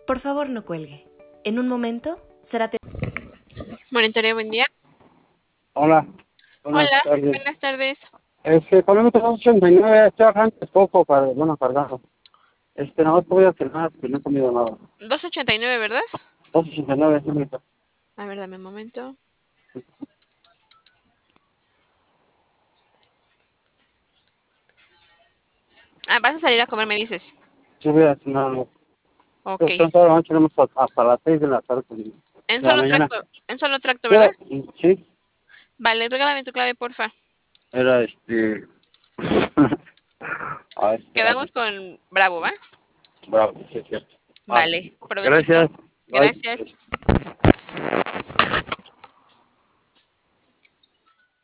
Por favor, no cuelgue. En un momento será... Monitorio, buen día. Hola, buenas Hola, tardes. buenas tardes. Económico 289, estoy arrancando poco para, bueno, cargado. No te voy a hacer nada porque no he comido nada. 289, ¿verdad? 289, señorita. A ver, dame un momento. Ah, vas a salir a comer, me dices. Sí, voy a cenar algo. Ok. Pero toda la noche tenemos hasta las 6 de la tarde, de En la solo mañana. tracto, en solo tracto, ¿verdad? Era, sí, Vale, regálame tu clave, porfa. era Quedamos con Bravo, ¿va? bravo, sí, es cierto. Vale, provechito. Gracias. Bye. Gracias.